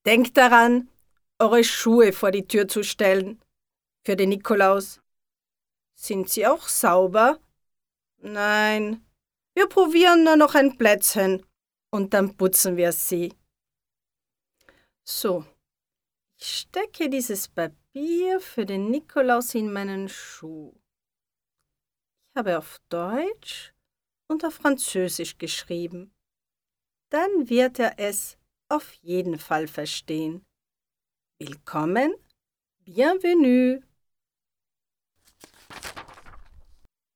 Denkt daran, eure Schuhe vor die Tür zu stellen. Für den Nikolaus. Sind sie auch sauber? Nein, wir probieren nur noch ein Plätzchen und dann putzen wir sie. So, ich stecke dieses Papier für den Nikolaus in meinen Schuh. Ich habe auf Deutsch und auf Französisch geschrieben. Dann wird er es auf jeden Fall verstehen. Willkommen, bienvenue.